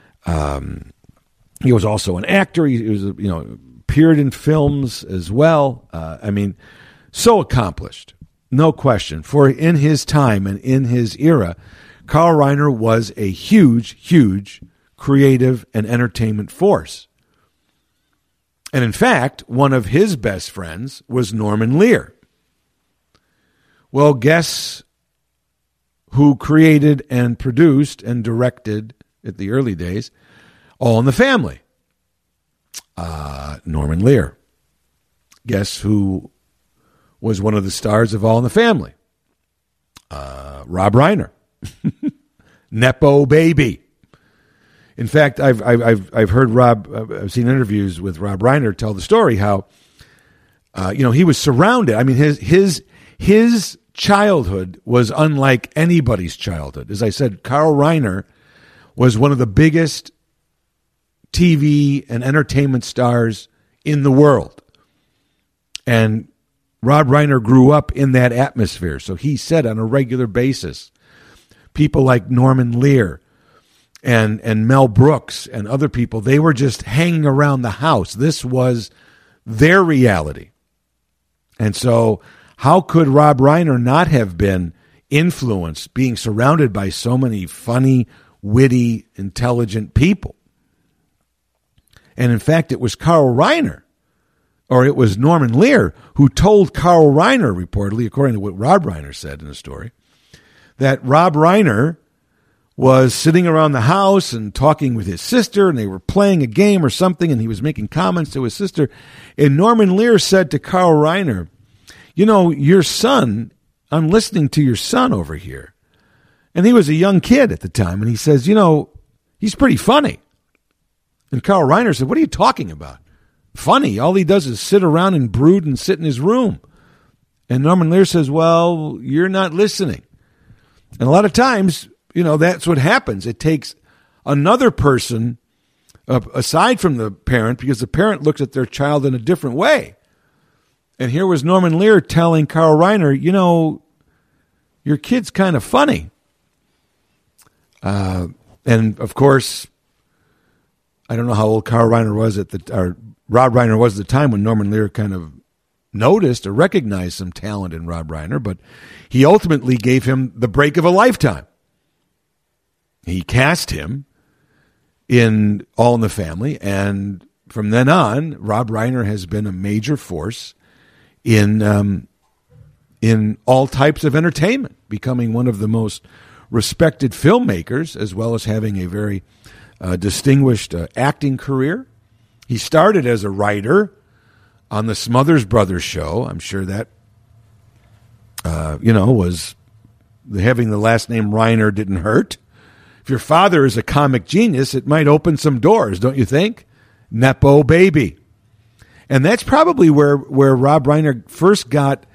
he was also an actor. He was, appeared in films as well. So accomplished. No question. For in his time and in his era, Carl Reiner was a huge creative and entertainment force. And in fact, one of his best friends was Norman Lear. Well, guess who created and produced and directed at the early days All in the Family? Norman Lear. Guess who was one of the stars of All in the Family? Rob Reiner. Nepo baby. In fact, I've heard I've seen interviews with Rob Reiner tell the story how he was surrounded. I mean, his childhood was unlike anybody's childhood. As I said, Carl Reiner was one of the biggest TV and entertainment stars in the world. And Rob Reiner grew up in that atmosphere. So he said on a regular basis, people like Norman Lear and Mel Brooks and other people, they were just hanging around the house. This was their reality. And so how could Rob Reiner not have been influenced, being surrounded by so many funny, witty, intelligent people? And in fact, it was Carl Reiner, or it was Norman Lear, who told Carl Reiner, reportedly, according to what Rob Reiner said in the story, that Rob Reiner was sitting around the house and talking with his sister, and they were playing a game or something, and he was making comments to his sister. And Norman Lear said to Carl Reiner, your son, I'm listening to your son over here. And he was a young kid at the time, and he says, he's pretty funny. And Carl Reiner said, what are you talking about? Funny. All he does is sit around and brood and sit in his room. And Norman Lear says, well, you're not listening. And a lot of times, that's what happens. It takes another person aside from the parent, because the parent looks at their child in a different way. And here was Norman Lear telling Carl Reiner, your kid's kind of funny. And of course, I don't know how old Carl Reiner was or Rob Reiner was at the time when Norman Lear kind of noticed or recognized some talent in Rob Reiner, but he ultimately gave him the break of a lifetime. He cast him in All in the Family, and from then on, Rob Reiner has been a major force in all types of entertainment, becoming one of the most respected filmmakers, as well as having a very distinguished acting career. He started as a writer on the Smothers Brothers show. I'm sure that, was having the last name Reiner didn't hurt. If your father is a comic genius, it might open some doors, don't you think? Nepo baby. And that's probably where Rob Reiner first got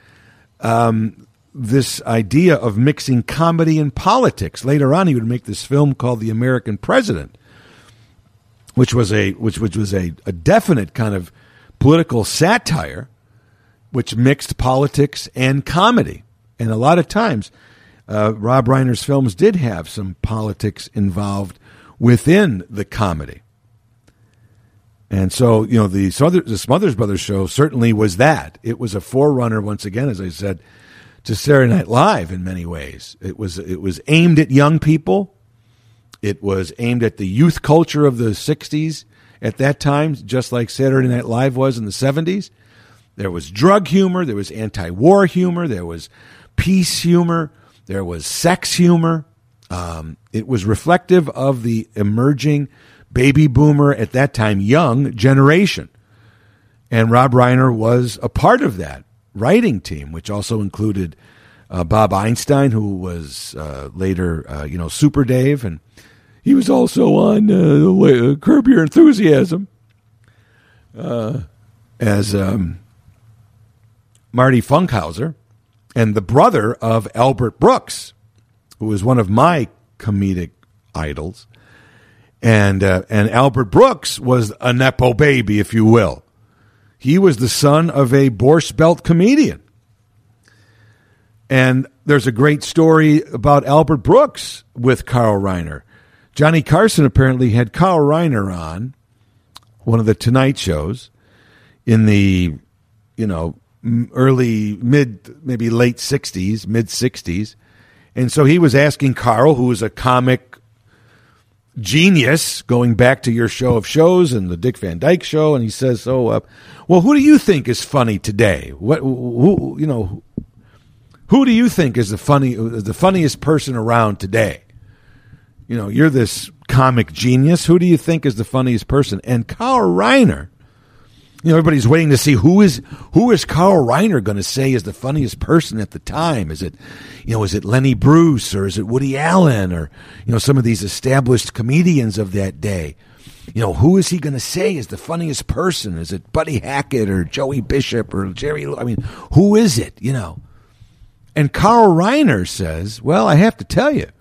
this idea of mixing comedy and politics. Later on, he would make this film called The American President, which was a definite kind of political satire, which mixed politics and comedy. And a lot of times, Rob Reiner's films did have some politics involved within the comedy. And so, the Smothers Brothers show certainly was that. It was a forerunner, once again, as I said, to Saturday Night Live in many ways. It was aimed at young people. It was aimed at the youth culture of the 60s at that time, just like Saturday Night Live was in the 70s. There was drug humor. There was anti-war humor. There was peace humor. There was sex humor. It was reflective of the emerging baby boomer, at that time, young generation. And Rob Reiner was a part of that writing team, which also included Bob Einstein, who was later, Super Dave. And he was also on Curb Your Enthusiasm as Marty Funkhauser, and the brother of Albert Brooks, who was one of my comedic idols. And Albert Brooks was a Nepo baby, if you will. He was the son of a Borscht Belt comedian. And there's a great story about Albert Brooks with Carl Reiner. Johnny Carson apparently had Carl Reiner on one of the Tonight shows in the, early, maybe late 60s, mid 60s. And so he was asking Carl, who was a comic genius, going back to your show of shows and the Dick Van Dyke Show, and he says, well, who do you think is funny today? Who do you think is the funniest person around today? You're this comic genius. Who do you think is the funniest person? And Carl Reiner, everybody's waiting to see who is Carl Reiner going to say is the funniest person at the time. Is it Lenny Bruce, or is it Woody Allen, or some of these established comedians of that day? Who is he going to say is the funniest person? Is it Buddy Hackett or Joey Bishop or Jerry? Who is it? And Carl Reiner says, "Well, I have to tell you,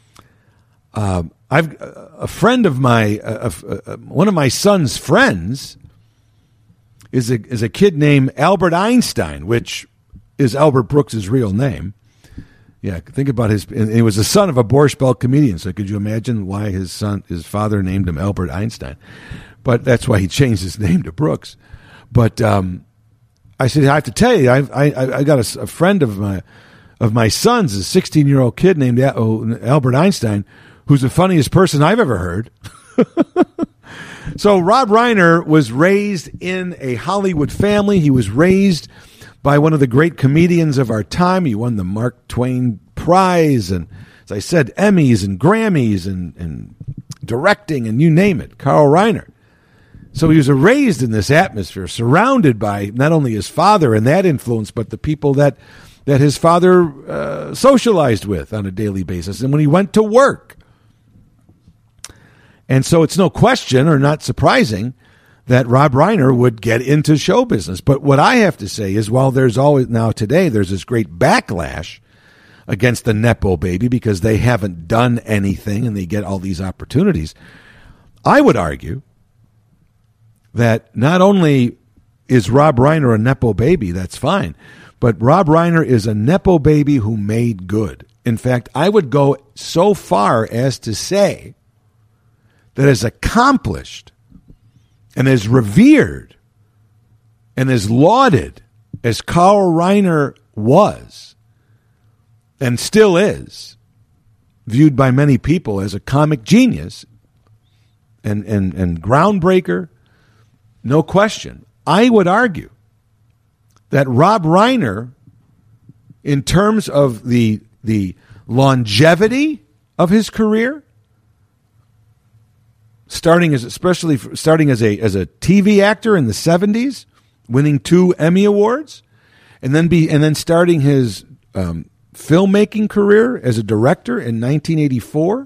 I've a friend of my one of my son's friends is a kid named Albert Einstein, which is Albert Brooks' real name." Yeah, think about he was the son of a Borscht Belt comedian, so could you imagine why his father named him Albert Einstein? But that's why he changed his name to Brooks. But I said, I have to tell you, I got a friend of my son's, a 16-year-old kid named Albert Einstein, who's the funniest person I've ever heard. So Rob Reiner was raised in a Hollywood family. He was raised by one of the great comedians of our time. He won the Mark Twain Prize, and as I said, Emmys and Grammys and directing, and you name it, Carl Reiner. So he was raised in this atmosphere, surrounded by not only his father and that influence, but the people that his father socialized with on a daily basis. And when he went to work, and so it's no question, or not surprising, that Rob Reiner would get into show business. But what I have to say is, while there's always, now today, there's this great backlash against the Nepo baby because they haven't done anything and they get all these opportunities. I would argue that not only is Rob Reiner a Nepo baby, that's fine, but Rob Reiner is a Nepo baby who made good. In fact, I would go so far as to say that as accomplished and as revered and as lauded as Carl Reiner was and still is, viewed by many people as a comic genius and groundbreaker, no question. I would argue that Rob Reiner, in terms of the longevity of his career, starting as a TV actor in the 70s, winning 2 Emmy Awards, and then starting his filmmaking career as a director in 1984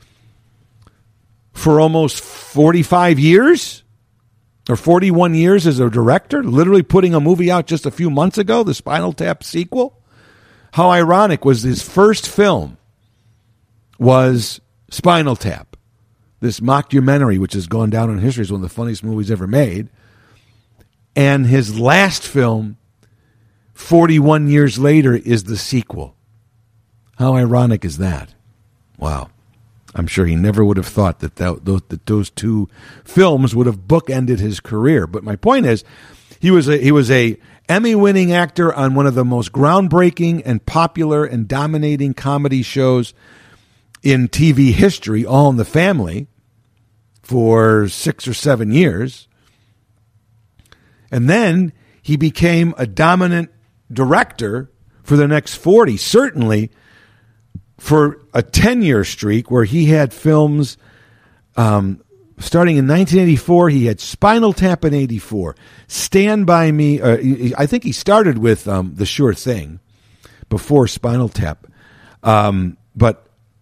for almost 45 years or 41 years as a director, literally putting a movie out just a few months ago, the Spinal Tap sequel. How ironic was his first film was Spinal Tap, this mockumentary which has gone down in history as one of the funniest movies ever made. And his last film, 41 years later, is the sequel. How ironic is that? Wow. I'm sure he never would have thought that those 2 films would have bookended his career. But my point is, he was a Emmy-winning actor on one of the most groundbreaking and popular and dominating comedy shows in TV history, All in the Family, for 6 or 7 years. And then he became a dominant director for the next 40, certainly for a 10-year streak where he had films starting in 1984. He had Spinal Tap in 84, Stand By Me. I think he started with The Sure Thing before Spinal Tap, before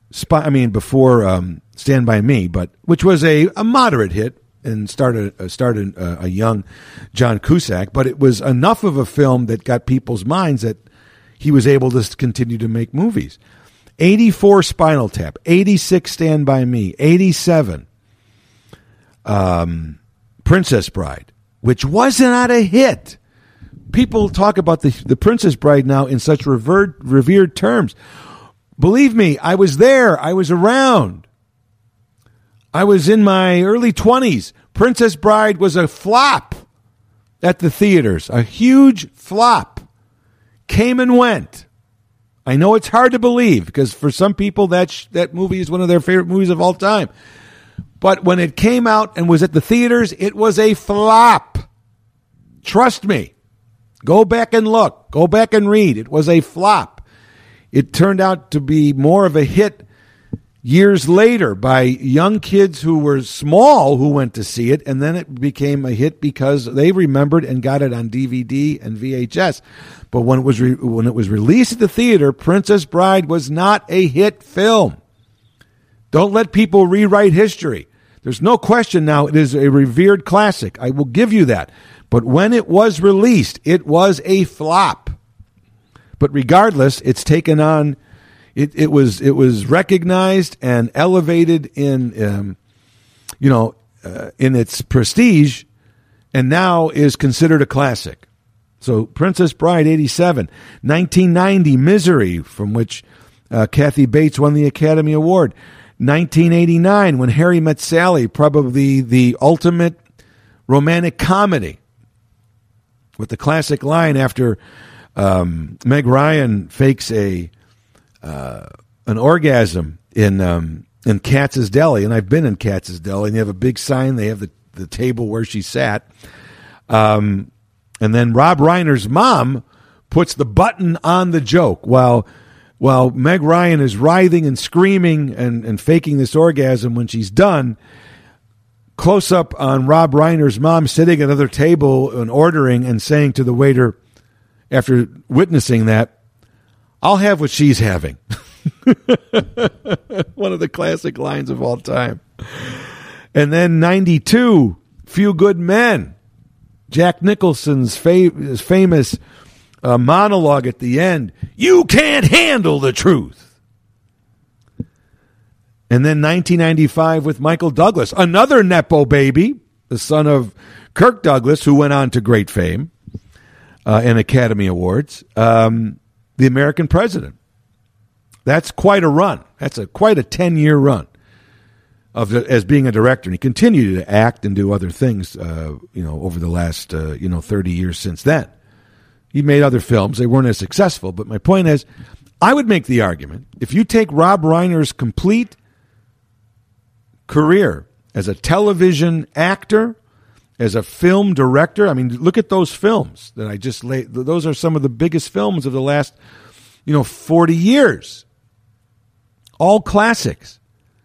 Stand By Me, but which was a moderate hit and started a young John Cusack, but it was enough of a film that got people's minds that he was able to continue to make movies. 84 Spinal Tap, 86 Stand By Me, 87 Princess Bride, which was not a hit. People talk about the Princess Bride now in such revered terms. Believe me, I was there. I was around. I was in my early 20s. Princess Bride was a flop at the theaters, a huge flop. Came and went. I know it's hard to believe because for some people that movie is one of their favorite movies of all time. But when it came out and was at the theaters, it was a flop. Trust me. Go back and look. Go back and read. It was a flop. It turned out to be more of a hit years later by young kids who were small who went to see it, and then it became a hit because they remembered and got it on DVD and VHS. But when it was released at the theater, Princess Bride was not a hit film. Don't let people rewrite history. There's no question now it is a revered classic. I will give you that. But when it was released, it was a flop. But regardless, it's taken on. It was recognized and elevated in its prestige, and now is considered a classic. So Princess Bride, 87. 1990, Misery, from which Kathy Bates won the Academy Award. 1989, When Harry Met Sally, probably the ultimate romantic comedy, with the classic line after Meg Ryan fakes an orgasm in Katz's Deli, and I've been in Katz's Deli, and they have a big sign. They have the table where she sat. And then Rob Reiner's mom puts the button on the joke while Meg Ryan is writhing and screaming and faking this orgasm. When she's done, close up on Rob Reiner's mom sitting at another table and ordering and saying to the waiter after witnessing that, "I'll have what she's having." One of the classic lines of all time. And then 92, Few Good Men. Jack Nicholson's famous a monologue at the end. You can't handle the truth. And then 1995 with Michael Douglas, another Nepo baby, the son of Kirk Douglas, who went on to great fame and Academy Awards, the American President. That's quite a run. That's quite a 10-year run as being a director. And he continued to act and do other things, over the last, 30 years since then. He made other films. They weren't as successful. But my point is, I would make the argument, if you take Rob Reiner's complete career as a television actor, as a film director, I mean, look at those films that I just laid. Those are some of the biggest films of the last, 40 years. All classics.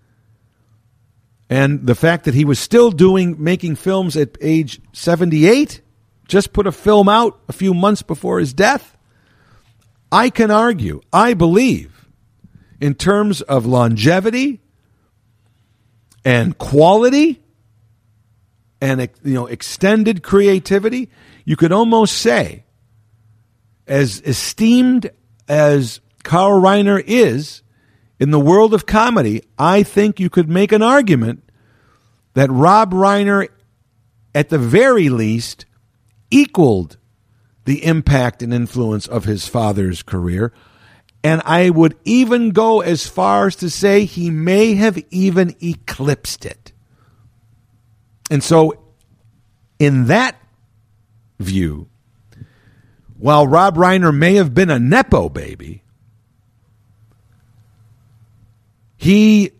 And the fact that he was still making films at age 78, just put a film out a few months before his death, I can argue, I believe, in terms of longevity and quality and extended creativity, you could almost say, as esteemed as Carl Reiner is in the world of comedy, I think you could make an argument that Rob Reiner, at the very least, equaled the impact and influence of his father's career. And I would even go as far as to say he may have even eclipsed it. And so, in that view, while Rob Reiner may have been a Nepo baby, he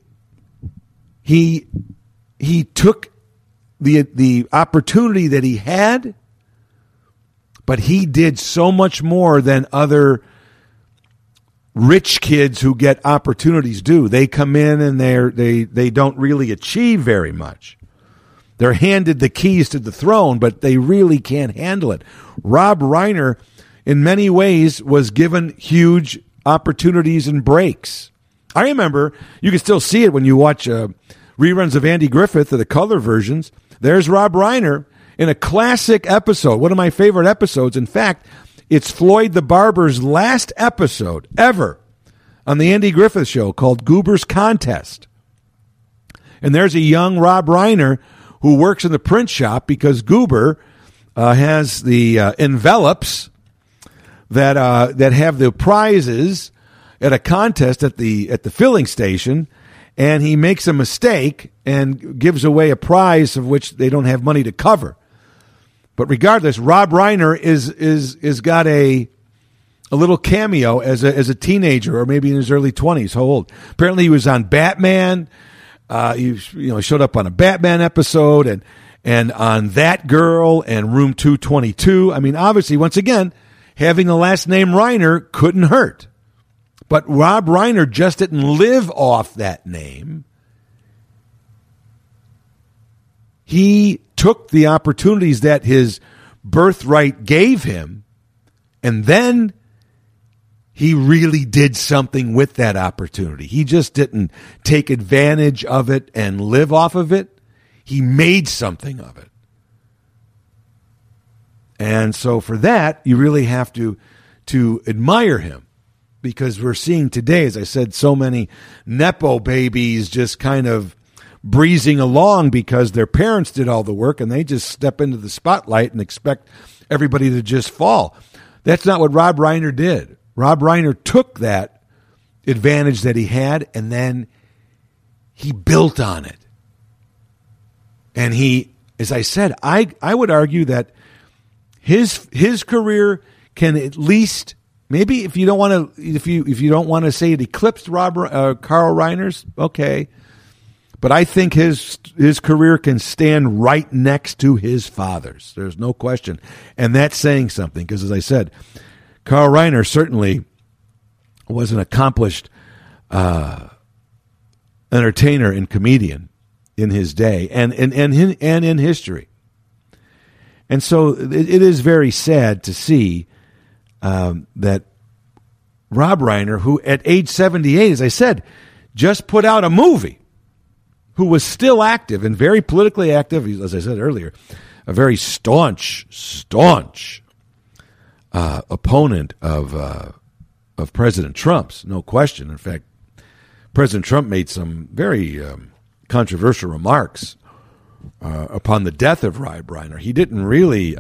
took the opportunity that he had, but he did so much more than other rich kids who get opportunities do. They come in and they don't really achieve very much. They're handed the keys to the throne, but they really can't handle it. Rob Reiner, in many ways, was given huge opportunities and breaks. I remember, you can still see it when you watch reruns of Andy Griffith or the color versions. There's Rob Reiner in a classic episode, one of my favorite episodes. In fact, it's Floyd the Barber's last episode ever on the Andy Griffith Show, called Goober's Contest. And there's a young Rob Reiner who works in the print shop because Goober has the envelopes that have the prizes at a contest at the filling station, and he makes a mistake and gives away a prize of which they don't have money to cover. But regardless, Rob Reiner is got a little cameo as a teenager, or maybe in his early 20s. How old? Apparently, he was on Batman. He showed up on a Batman episode and on That Girl and Room 222. I mean, obviously, once again, having the last name Reiner couldn't hurt. But Rob Reiner just didn't live off that name. He took the opportunities that his birthright gave him, and then he really did something with that opportunity. He just didn't take advantage of it and live off of it. He made something of it. And so for that, you really have to admire him, because we're seeing today, as I said, so many Nepo babies just kind of breezing along because their parents did all the work and they just step into the spotlight and expect everybody to just fall. That's not what Rob Reiner did. Rob Reiner took that advantage that he had, and then he built on it. And he, as I said, I would argue that his career can at least, maybe if you don't want to say it eclipsed Carl Reiner's, okay. But I think his career can stand right next to his father's. There's no question. And that's saying something, because as I said, Carl Reiner certainly was an accomplished entertainer and comedian in his day and in history. And so it is very sad to see that Rob Reiner, who at age 78, as I said, just put out a movie, who was still active and very politically active, as I said earlier, a very staunch opponent of President Trump's, no question. In fact, President Trump made some very controversial remarks upon the death of Rob Reiner. He didn't really,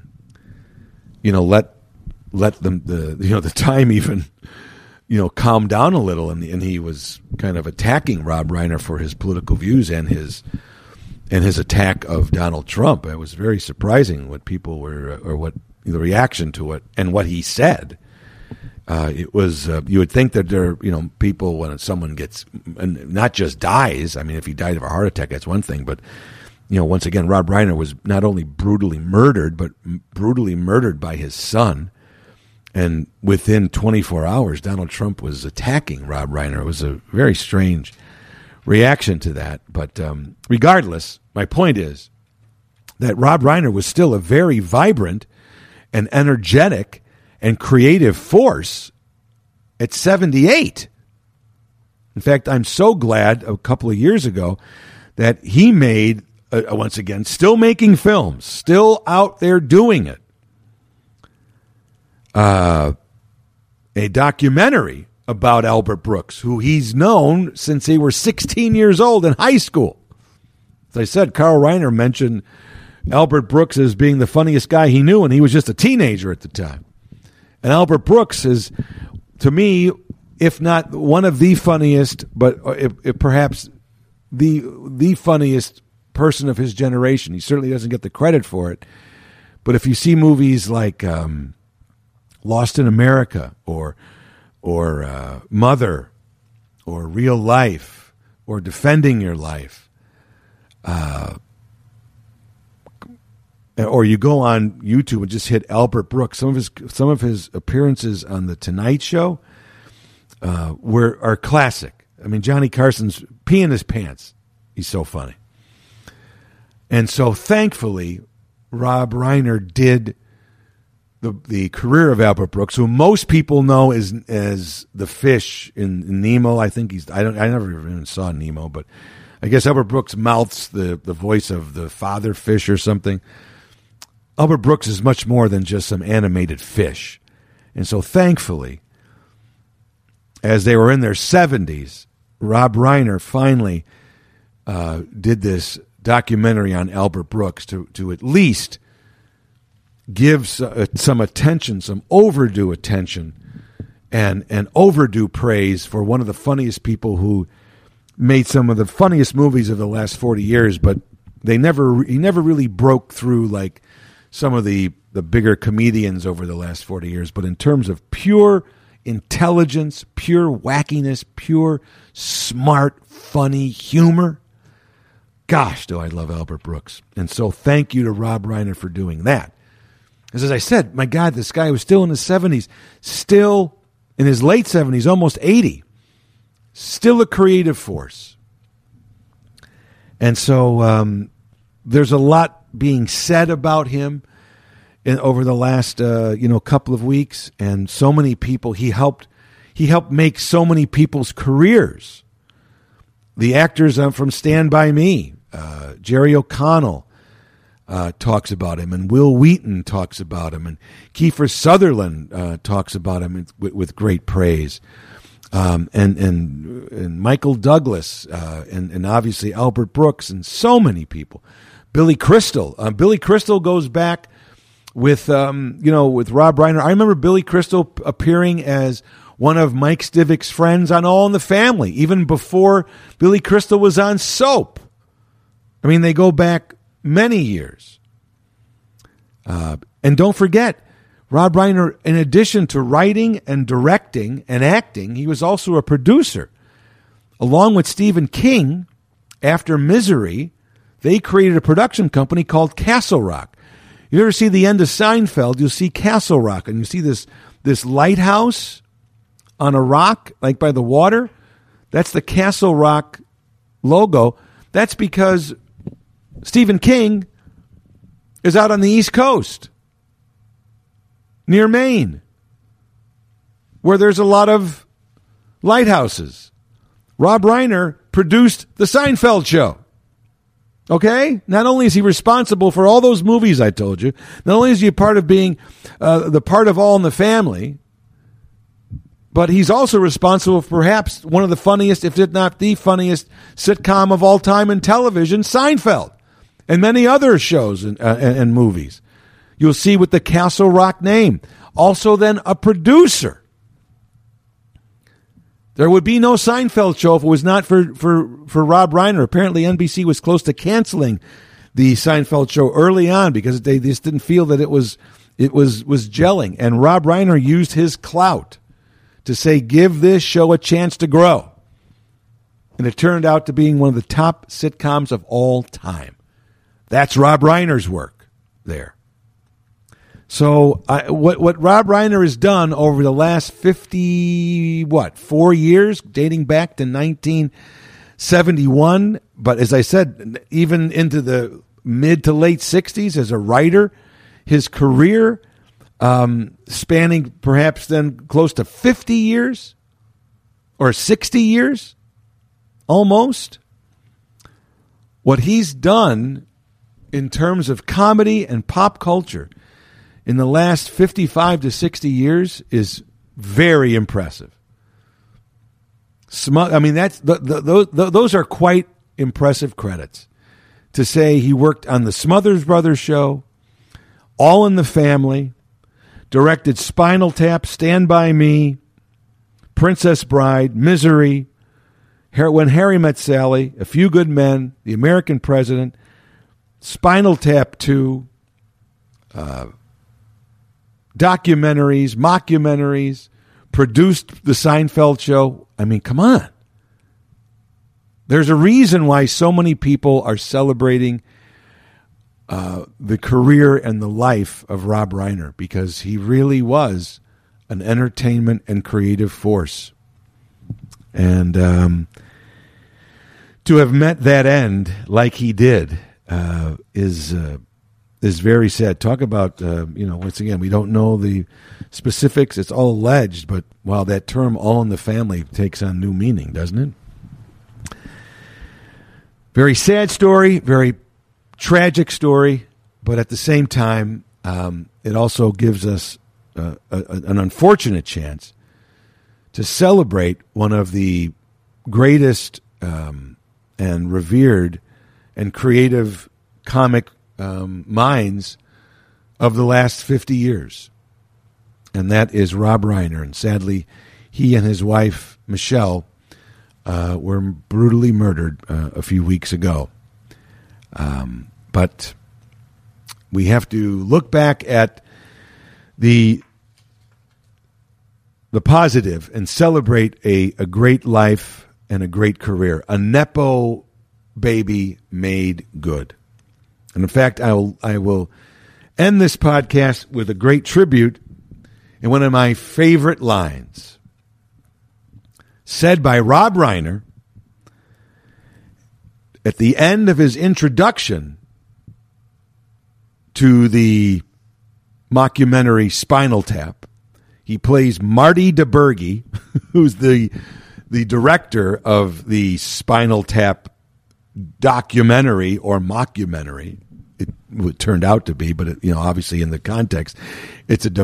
let them the time even calm down a little, and he was kind of attacking Rob Reiner for his political views and his attack of Donald Trump. It was very surprising what people were, or what the reaction to it and what he said. It was you would think that there people, when someone gets, and not just dies. I mean, if he died of a heart attack, that's one thing, but once again, Rob Reiner was not only brutally murdered, but brutally murdered by his son. And within 24 hours, Donald Trump was attacking Rob Reiner. It was a very strange reaction to that. But regardless, my point is that Rob Reiner was still a very vibrant and energetic and creative force at 78. In fact, I'm so glad a couple of years ago that he made, once again, still making films, still out there doing it, a documentary about Albert Brooks, who he's known since they were 16 years old in high school. As I said, Carl Reiner mentioned Albert Brooks as being the funniest guy he knew, and he was just a teenager at the time. And Albert Brooks is, to me, if not one of the funniest, but if perhaps the funniest person of his generation. He certainly doesn't get the credit for it. But if you see movies like Lost in America or Mother or Real Life or Defending Your Life, or you go on YouTube and just hit Albert Brooks, some of his appearances on the Tonight Show are classic. I mean, Johnny Carson's peeing his pants. He's so funny. And so, thankfully, Rob Reiner did the career of Albert Brooks, who most people know as the fish in Nemo. I think I never even saw Nemo, but I guess Albert Brooks mouths the voice of the father fish or something. Albert Brooks is much more than just some animated fish. And so, thankfully, as they were in their 70s, Rob Reiner finally did this documentary on Albert Brooks to at least give some attention, some overdue attention, and overdue praise for one of the funniest people who made some of the funniest movies of the last 40 years, but he never really broke through like some of the bigger comedians over the last 40 years. But in terms of pure intelligence, pure wackiness, pure smart, funny humor, gosh, do I love Albert Brooks. And so thank you to Rob Reiner for doing that. As I said, my God, this guy was still in his 70s, still in his late 70s, almost 80, still a creative force. And so there's a lot being said about him over the last couple of weeks, and so many people he helped make so many people's careers. The actors from Stand By Me, Jerry O'Connell talks about him, and Will Wheaton talks about him, and Kiefer Sutherland talks about him with great praise, and Michael Douglas, and obviously Albert Brooks, and so many people. Billy Crystal. Billy Crystal goes back with Rob Reiner. I remember Billy Crystal appearing as one of Mike Stivick's friends on All in the Family, even before Billy Crystal was on Soap. I mean, they go back many years. And don't forget, Rob Reiner, in addition to writing and directing and acting, he was also a producer. Along with Stephen King, after Misery, they created a production company called Castle Rock. You ever see the end of Seinfeld, you'll see Castle Rock, and you see this lighthouse on a rock, like by the water. That's the Castle Rock logo. That's because Stephen King is out on the East Coast, near Maine, where there's a lot of lighthouses. Rob Reiner produced the Seinfeld show. Okay? Not only is he responsible for all those movies I told you, not only is he a part of being the part of All in the Family, but he's also responsible for perhaps one of the funniest, if not the funniest, sitcom of all time in television, Seinfeld, and many other shows and movies. You'll see with the Castle Rock name. Also then a producer. There would be no Seinfeld show if it was not for Rob Reiner. Apparently NBC was close to canceling the Seinfeld show early on because they just didn't feel that it was gelling. And Rob Reiner used his clout to say, give this show a chance to grow. And it turned out to being one of the top sitcoms of all time. That's Rob Reiner's work there. So what Rob Reiner has done over the last 4 years, dating back to 1971, but as I said, even into the mid to late 60s as a writer, his career spanning perhaps then close to 50 years or 60 years, almost. What he's done in terms of comedy and pop culture in the last 55 to 60 years is very impressive. I mean, those are quite impressive credits. To say he worked on the Smothers Brothers show, All in the Family, directed Spinal Tap, Stand By Me, Princess Bride, Misery, When Harry Met Sally, A Few Good Men, The American President, Spinal Tap 2, documentaries, mockumentaries, produced the Seinfeld show. I mean, come on. There's a reason why so many people are celebrating the career and the life of Rob Reiner, because he really was an entertainment and creative force. And to have met that end like he did is very sad. Talk about, once again, we don't know the specifics. It's all alleged, but wow, that term All in the Family takes on new meaning, doesn't it? Very sad story, very tragic story, but at the same time, it also gives us an unfortunate chance to celebrate one of the greatest and revered and creative comic minds of the last 50 years. And that is Rob Reiner. And sadly, he and his wife, Michelle, were brutally murdered a few weeks ago. But we have to look back at the positive and celebrate a great life and a great career. A Nepo baby made good. And in fact, I will end this podcast with a great tribute in one of my favorite lines, said by Rob Reiner at the end of his introduction to the mockumentary Spinal Tap. He plays Marty DeBurgi, who's the director of the Spinal Tap documentary or mockumentary. It turned out to be, but obviously in the context, it's a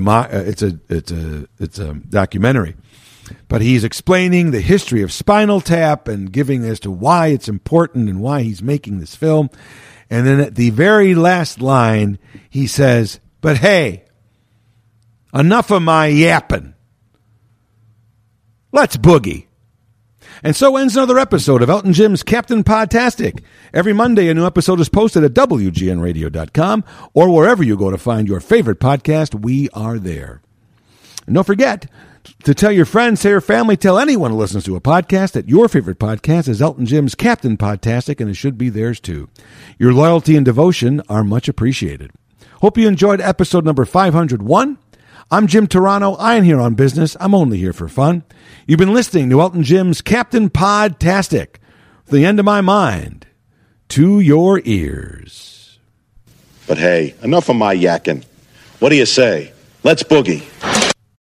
documentary. But he's explaining the history of Spinal Tap and giving as to why it's important and why he's making this film. And then at the very last line, he says, "But hey, enough of my yapping. Let's boogie." And so ends another episode of Elton Jim's Captain Podtastic. Every Monday, a new episode is posted at WGNradio.com or wherever you go to find your favorite podcast. We are there. And don't forget to tell your friends, tell your family, tell anyone who listens to a podcast that your favorite podcast is Elton Jim's Captain Podtastic, and it should be theirs too. Your loyalty and devotion are much appreciated. Hope you enjoyed episode number 501. I'm Jim Turano. I ain't here on business. I'm only here for fun. You've been listening to Elton Jim's Captain Podtastic. From the end of my mind to your ears. But hey, enough of my yakking. What do you say? Let's boogie.